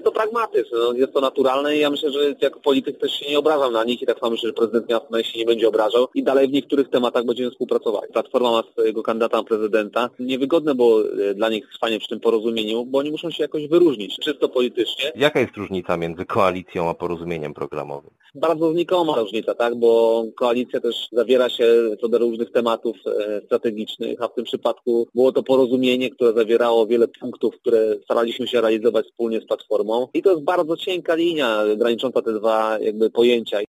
jest to pragmatyzm, no, jest to naturalne i ja myślę, że jako polityk też się nie obrażam na nich i tak samo myślę, że prezydent miasta się nie będzie obrażał i dalej w niektórych tematach będziemy współpracowali. Platforma ma swojego kandydata na prezydenta. Niewygodne było dla nich trwanie przy tym porozumieniu, bo oni muszą się jakoś wyróżnić, czysto politycznie. Jaka jest różnica między koalicją a porozumieniem programowym? Bardzo znikoma różnica, tak, bo koalicja też zawiera się co do różnych tematów strategicznych, a w tym przypadku było to porozumienie, które zawierało wiele punktów, które staraliśmy się realizować wspólnie z Platformą i to jest bardzo cienka linia granicząca te dwa pojęcia.